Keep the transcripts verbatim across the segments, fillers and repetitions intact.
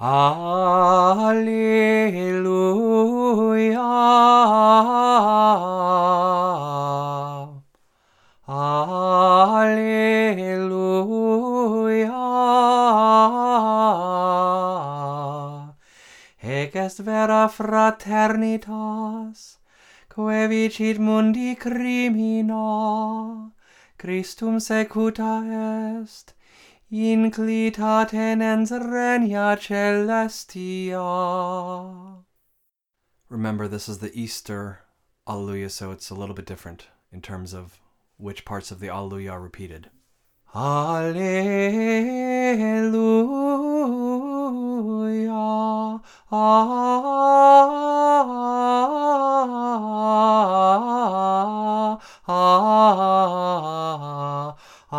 Alleluia. Alleluia. Ec est vera fraternitas, quae vicit mundi crimina, Christum secuta est, inclita tenens regna celestia. Remember, this is the Easter Alleluia, so it's a little bit different in terms of which parts of the Alleluia are repeated. Alleluia. Ah, ah,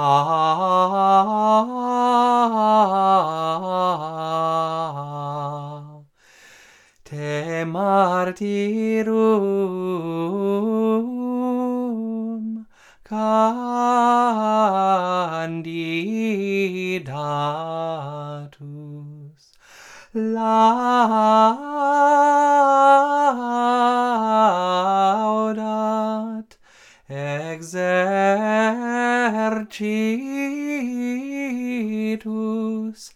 ah. Te martyrum candidatus laudat exercitus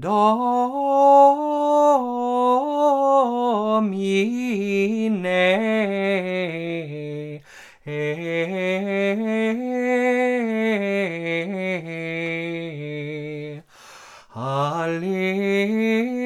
Domine. Alleluia.